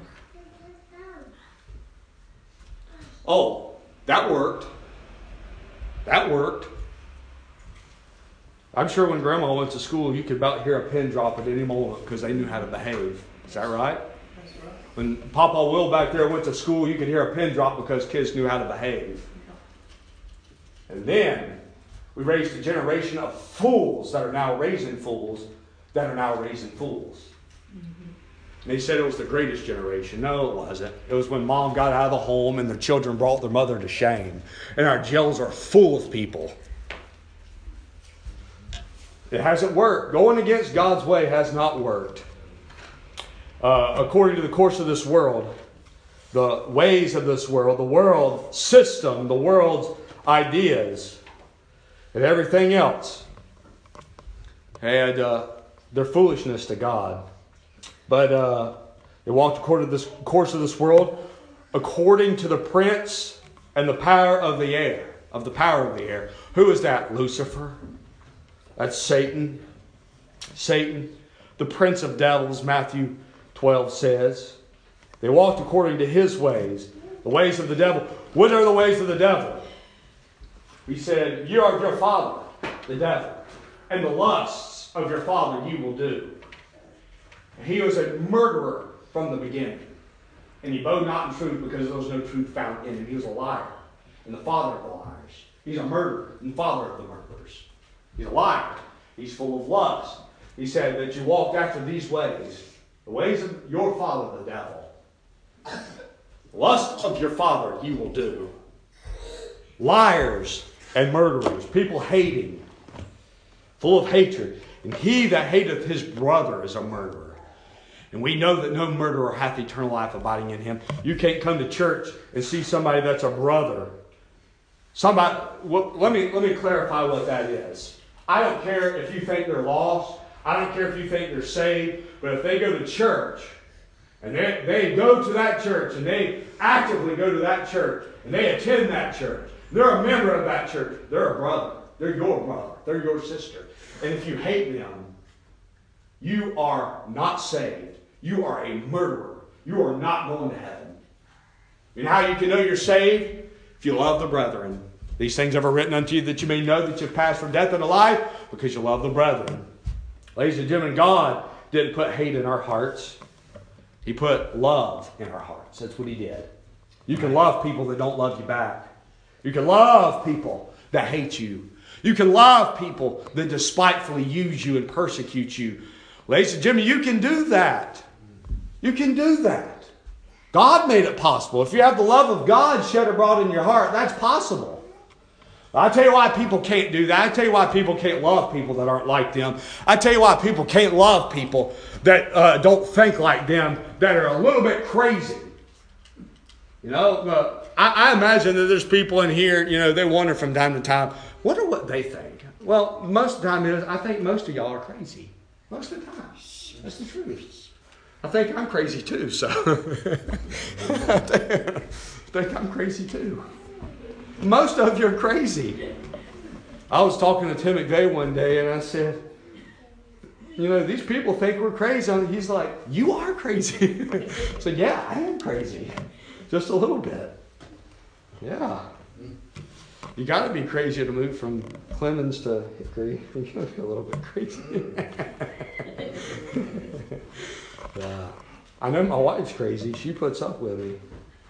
A: Oh, that worked. That worked. I'm sure when Grandma went to school, you could about hear a pin drop at any moment because they knew how to behave. Is that right? That's right. When Papa Will back there went to school, you could hear a pin drop because kids knew how to behave. And then we raised a generation of fools that are now raising fools that are now raising fools. And they said it was the greatest generation. No, it wasn't. It was when mom got out of the home and the children brought their mother to shame. And our jails are full of people. It hasn't worked. Going against God's way has not worked. According to the course of this world, the ways of this world, the world system, the world's ideas, and everything else, and their foolishness to God. But they walked according to this course of this world, according to the prince and the power of the air. Of the power of the air. Who is that? Lucifer. That's Satan. Satan, the prince of devils, Matthew 12 says. They walked according to his ways. The ways of the devil. What are the ways of the devil? He said, you are your father, the devil, and the lusts of your father you will do. He was a murderer from the beginning. And he bowed not in truth because there was no truth found in him. He was a liar and the father of the liars. He's a murderer and father of the murderers. He's a liar. He's full of lust. He said that you walked after these ways. The ways of your father, the devil. Lust of your father you will do. Liars and murderers. People hating full of hatred. And he that hateth his brother is a murderer. And we know that no murderer hath eternal life abiding in him. You can't come to church and see somebody that's a brother. Let me clarify what that is. I don't care if you think they're lost. I don't care if you think they're saved. But if they go to church, and they go to that church, and they actively go to that church, and they attend that church, they're a member of that church, they're a brother. They're your brother. They're your sister. And if you hate them, you are not saved. You are a murderer. You are not going to heaven. You know how you can know you're saved? If you love the brethren. These things are written unto you that you may know that you've passed from death unto life, because you love the brethren. Ladies and gentlemen, God didn't put hate in our hearts. He put love in our hearts. That's what He did. You can love people that don't love you back. You can love people that hate you. You can love people that despitefully use you and persecute you. Ladies and gentlemen, you can do that. You can do that. God made it possible. If you have the love of God shed abroad in your heart, that's possible. I tell you why people can't do that. I tell you why people can't love people that aren't like them. I tell you why people can't love people that don't think like them, that are a little bit crazy. You know, I imagine that there's people in here, you know, they wonder from time to time, wonder what they think. Well, most of the time, I think most of y'all are crazy. Most of the time. That's the truth. I think I'm crazy too, so. I think I'm crazy too. Most of you are crazy. I was talking to Tim McVeigh one day and I said, you know, these people think we're crazy. And he's like, you are crazy. I said, yeah, I am crazy. Just a little bit. Yeah. You got to be crazy to move from Clemens to Hickory. You got to be a little bit crazy. I know my wife's crazy. She puts up with me.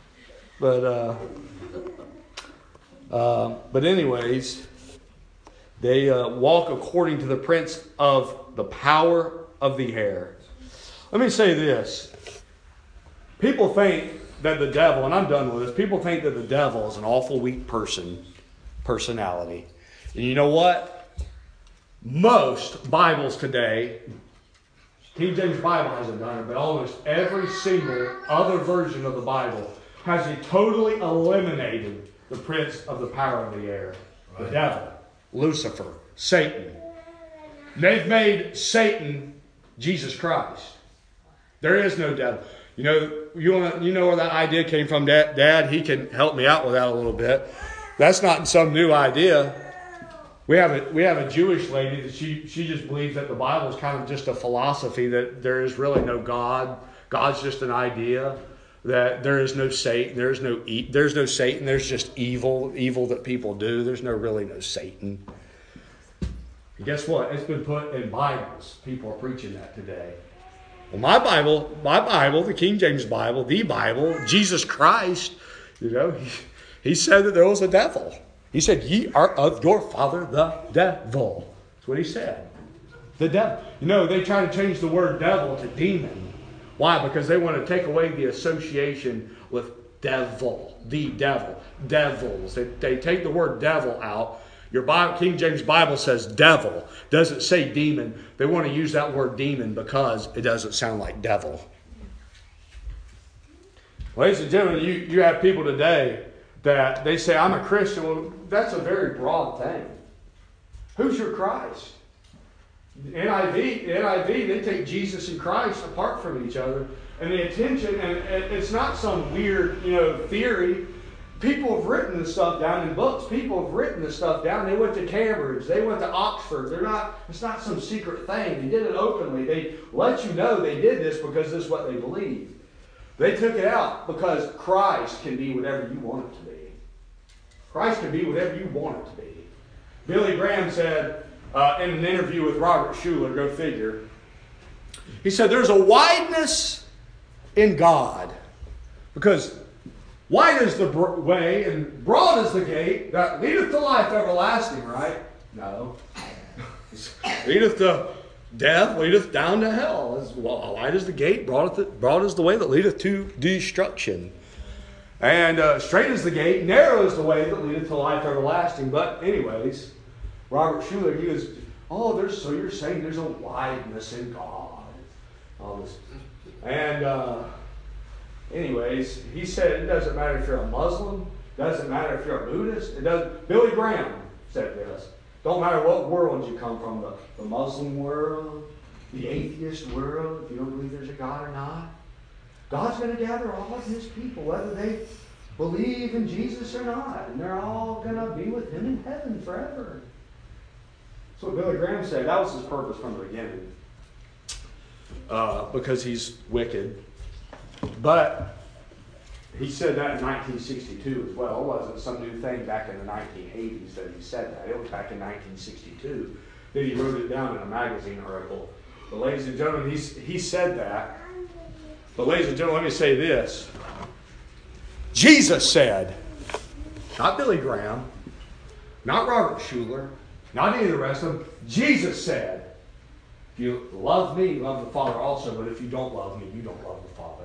A: But anyways, they walk according to the prince of the power of the air. Let me say this. People think that the devil, and I'm done with this, people think that the devil is an awful weak personality. And you know what? Most Bibles today, King James Bible hasn't done it, but almost every single other version of the Bible has totally eliminated the prince of the power of the air. The devil, Lucifer, Satan. They've made Satan Jesus Christ. There is no devil. You know where that idea came from, Dad? He can help me out with that a little bit. That's not some new idea. We have a Jewish lady that she just believes that the Bible is kind of just a philosophy, that there is really no God. God's just an idea. That there is no Satan. There's no Satan. There's just evil that people do. There's really no Satan. And guess what? It's been put in Bibles. People are preaching that today. Well, my Bible, the King James Bible, the Bible, Jesus Christ, he said that there was a devil. He said, ye are of your father the devil. That's what he said. The devil. They try to change the word devil to demon. Why? Because they want to take away the association with devil. The devil. Devils. They take the word devil out. Your Bible, King James Bible says devil. Doesn't say demon. They want to use that word demon because it doesn't sound like devil. Ladies and gentlemen, you have people today that they say, I'm a Christian. Well, that's a very broad thing. Who's your Christ? NIV, they take Jesus and Christ apart from each other. And the attention, and it's not some weird, theory. People have written this stuff down in books. People have written this stuff down. They went to Cambridge. They went to Oxford. It's not some secret thing. They did it openly. They let you know they did this because this is what they believe. They took it out because Christ can be whatever you want it to be. Christ can be whatever you want it to be. Billy Graham said in an interview with Robert Schuller, go figure, he said there's a wideness in God because wide is the way and broad is the gate that leadeth to life everlasting, right? No. Leadeth to death, leadeth down to hell. Wide is the gate, broad is the way that leadeth to destruction. And straight is the gate, narrow is the way that leadeth to life everlasting. But anyways, Robert Schuller, he was Oh, so you're saying there's a wideness in God. All this. And anyways, he said it doesn't matter if you're a Muslim, doesn't matter if you're a Buddhist. Billy Graham said this. Don't matter what world you come from, the Muslim world, the atheist world, if you don't believe there's a God or not. God's going to gather all of his people, whether they believe in Jesus or not. And they're all going to be with him in heaven forever. That's what Billy Graham said. That was his purpose from the beginning. Because he's wicked. But he said that in 1962 as well. It wasn't some new thing back in the 1980s that he said that. It was back in 1962 that he wrote it down in a magazine article. But ladies and gentlemen, he said that. But ladies and gentlemen, let me say this. Jesus said, not Billy Graham, not Robert Schuller, not any of the rest of them. Jesus said, if you love me, love the Father also. But if you don't love me, you don't love the Father.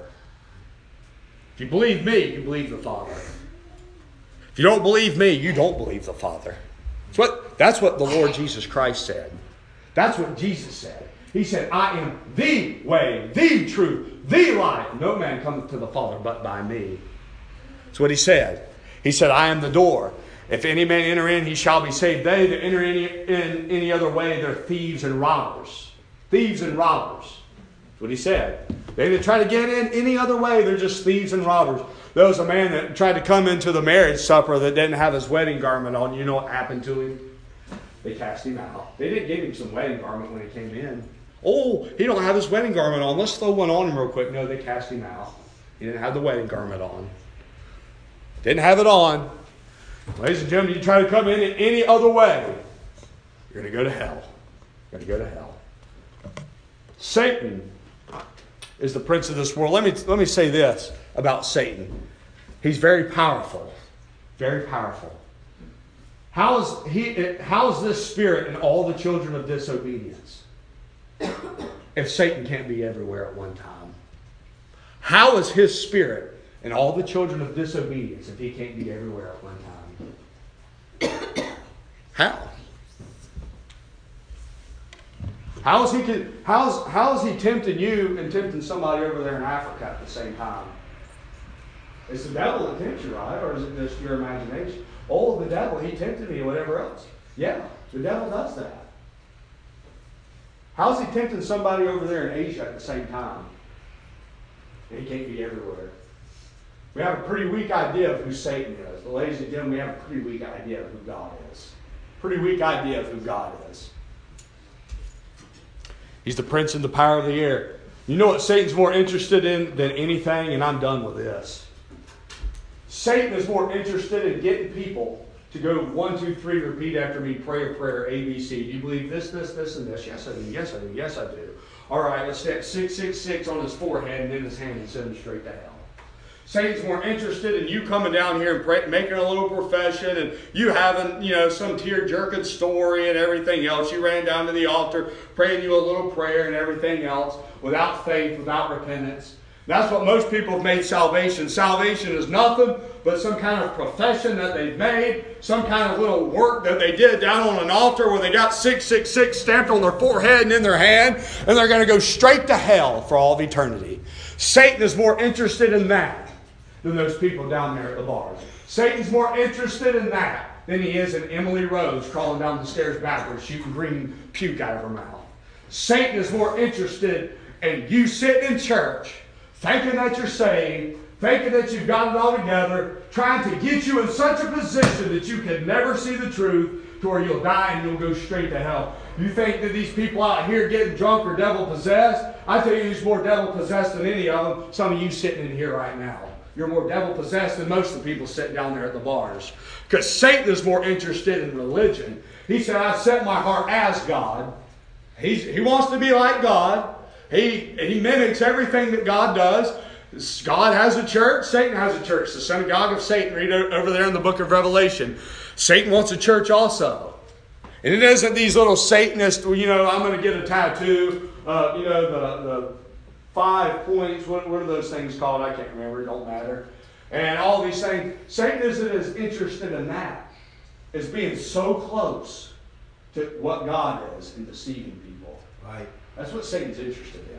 A: If you believe me, you believe the Father. If you don't believe me, you don't believe the Father. That's what the Lord Jesus Christ said. That's what Jesus said. He said, I am the way, the truth, the life. No man cometh to the Father but by me. That's what he said. He said, I am the door. If any man enter in, he shall be saved. They that enter in any other way, they're thieves and robbers. Thieves and robbers. That's what he said. They that try to get in any other way, they're just thieves and robbers. There was a man that tried to come into the marriage supper that didn't have his wedding garment on. You know what happened to him? They cast him out. They didn't give him some wedding garment when he came in. Oh, he don't have his wedding garment on. Let's throw one on him real quick. No, they cast him out. He didn't have the wedding garment on. Didn't have it on. Ladies and gentlemen, you try to come in any other way, you're going to go to hell. You're going to go to hell. Satan is the prince of this world. Let me say this about Satan. He's very powerful. Very powerful. How is this spirit in all the children of disobedience if Satan can't be everywhere at one time? How is his spirit in all the children of disobedience if he can't be everywhere at one time? How? How is he tempting you and tempting somebody over there in Africa at the same time? It's the devil that tempts you, right? Or is it just your imagination? Oh, the devil, he tempted me or whatever else. Yeah, the devil does that. How's he tempting somebody over there in Asia at the same time? And he can't be everywhere. We have a pretty weak idea of who Satan is. But ladies and gentlemen, we have a pretty weak idea of who God is. Pretty weak idea of who God is. He's the prince and the power of the air. You know what Satan's more interested in than anything? And I'm done with this. Satan is more interested in getting people to go 1, 2, 3, repeat after me, pray a prayer, A, B, C. Do you believe this, and this? Yes, I do. Yes, I do. Yes, I do. All right, let's stick 666 on his forehead and in his hand and send him straight to hell. Satan's more interested in you coming down here and making a little profession and you having, some tear-jerking story and everything else. You ran down to the altar, praying you a little prayer and everything else without faith, without repentance. That's what most people have made salvation. Salvation is nothing but some kind of profession that they've made, some kind of little work that they did down on an altar where they got 666 stamped on their forehead and in their hand, and they're going to go straight to hell for all of eternity. Satan is more interested in that than those people down there at the bars. Satan's more interested in that than he is in Emily Rose crawling down the stairs backwards, shooting green puke out of her mouth. Satan is more interested in you sitting in church, thinking that you're saved, thinking that you've got it all together, trying to get you in such a position that you can never see the truth to where you'll die and you'll go straight to hell. You think that these people out here getting drunk are devil-possessed? I tell you who's more devil-possessed than any of them. Some of you sitting in here right now. You're more devil-possessed than most of the people sitting down there at the bars. Because Satan is more interested in religion. He said, I've set my heart as God. He wants to be like God. He mimics everything that God does. God has a church. Satan has a church. The synagogue of Satan. Read over there in the book of Revelation. Satan wants a church also. And it isn't these little Satanists, I'm going to get a tattoo. The 5 points. What are those things called? I can't remember. It don't matter. And all these things. Satan isn't as interested in that as being so close to what God is and deceiving people.
B: Right.
A: That's what Satan's interested in.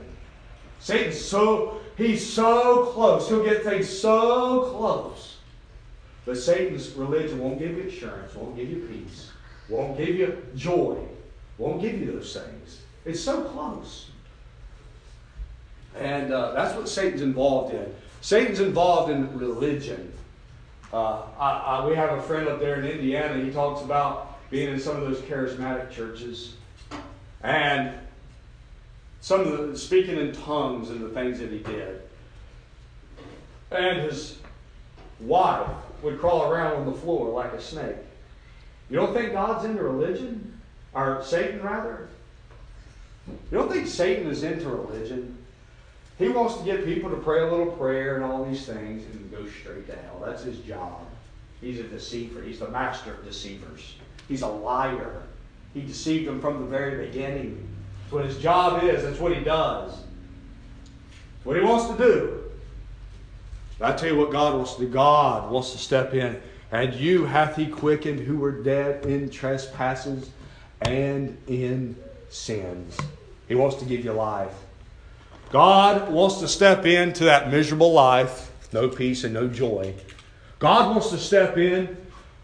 A: He's so close. He'll get things so close. But Satan's religion won't give you assurance, won't give you peace, won't give you joy, won't give you those things. It's so close. And that's what Satan's involved in. Satan's involved in religion. We have a friend up there in Indiana. He talks about being in some of those charismatic churches and some of the speaking in tongues and the things that he did. And his wife would crawl around on the floor like a snake. You don't think God's into religion? Or Satan, rather? You don't think Satan is into religion? He wants to get people to pray a little prayer and all these things and go straight to hell. That's his job. He's a deceiver. He's the master of deceivers. He's a liar. He deceived them from the very beginning. That's what his job is. That's what he does. That's what he wants to do. But I tell you what God wants to do. God wants to step in. And you hath he quickened who were dead in trespasses and in sins. He wants to give you life. God wants to step into that miserable life, no peace and no joy. God wants to step in.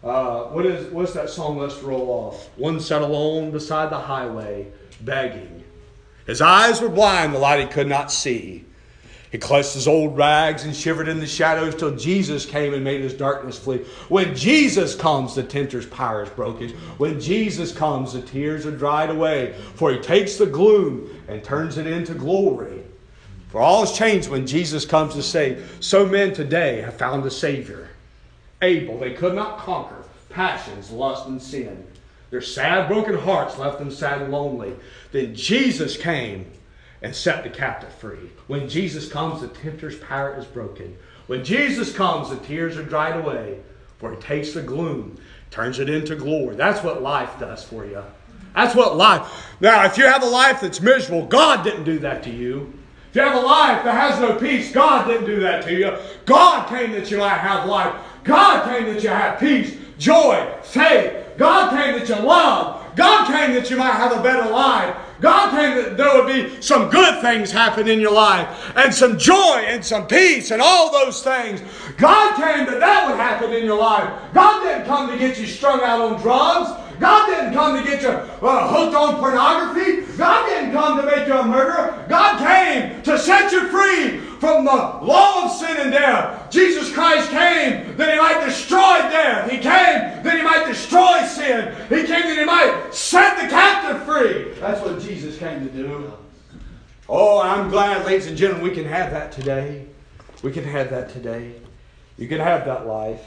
A: What's that song? Let's roll off. One sat alone beside the highway, begging. His eyes were blind, the light he could not see. He clutched his old rags and shivered in the shadows till Jesus came and made his darkness flee. When Jesus comes, the tempter's power is broken. When Jesus comes, the tears are dried away. For he takes the gloom and turns it into glory. For all is changed when Jesus comes to save. So men today have found a Savior. Able, they could not conquer passions, lust, and sin. Their sad, broken hearts left them sad and lonely. Then Jesus came and set the captive free. When Jesus comes, the tempter's power is broken. When Jesus comes, the tears are dried away. For he takes the gloom, turns it into glory. That's what life does for you. That's what life. Now, if you have a life that's miserable, God didn't do that to you. If you have a life that has no peace, God didn't do that to you. God came that you might have life. God came that you have peace, joy, faith. God came that you love. God came that you might have a better life. God came that there would be some good things happen in your life. And some joy and some peace and all those things. God came that would happen in your life. God didn't come to get you strung out on drugs. God didn't come to get you hooked on pornography. God didn't come to make you a murderer. God came to set you free from the law of sin and death. Jesus Christ came that he might destroy death. He came that he might destroy sin. He came that he might set the captive free. That's what Jesus came to do. Oh, I'm glad, ladies and gentlemen, we can have that today. We can have that today. You can have that life.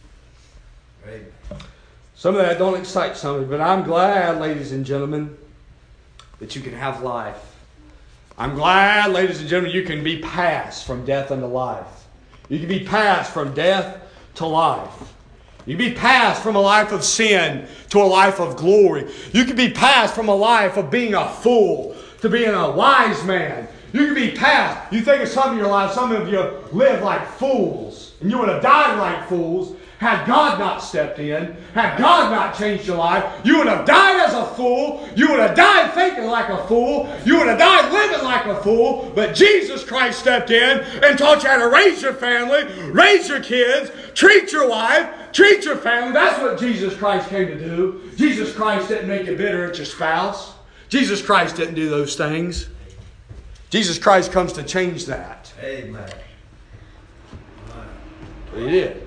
B: Right.
A: Some of that don't excite some of you, but I'm glad, ladies and gentlemen, that you can have life. I'm glad, ladies and gentlemen, you can be passed from death unto life. You can be passed from death to life. You can be passed from a life of sin to a life of glory. You can be passed from a life of being a fool to being a wise man. You can be passed. You think of some of your lives, some of you live like fools, and you would have died like fools. Had God not stepped in, had God not changed your life, you would have died as a fool. You would have died thinking like a fool. You would have died living like a fool. But Jesus Christ stepped in and taught you how to raise your family, raise your kids, treat your wife, treat your family. That's what Jesus Christ came to do. Jesus Christ didn't make you bitter at your spouse. Jesus Christ didn't do those things. Jesus Christ comes to change that.
B: Amen.
A: He did.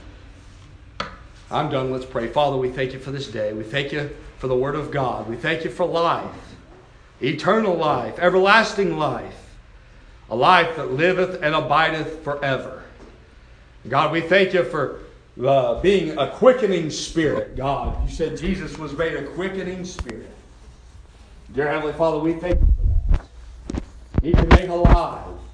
A: I'm done. Let's pray. Father, we thank you for this day. We thank you for the Word of God. We thank you for life, eternal life, everlasting life, a life that liveth and abideth forever. God, we thank you for being a quickening spirit. God, you said Jesus was made a quickening spirit. Dear Heavenly Father, we thank you for that. He can make alive.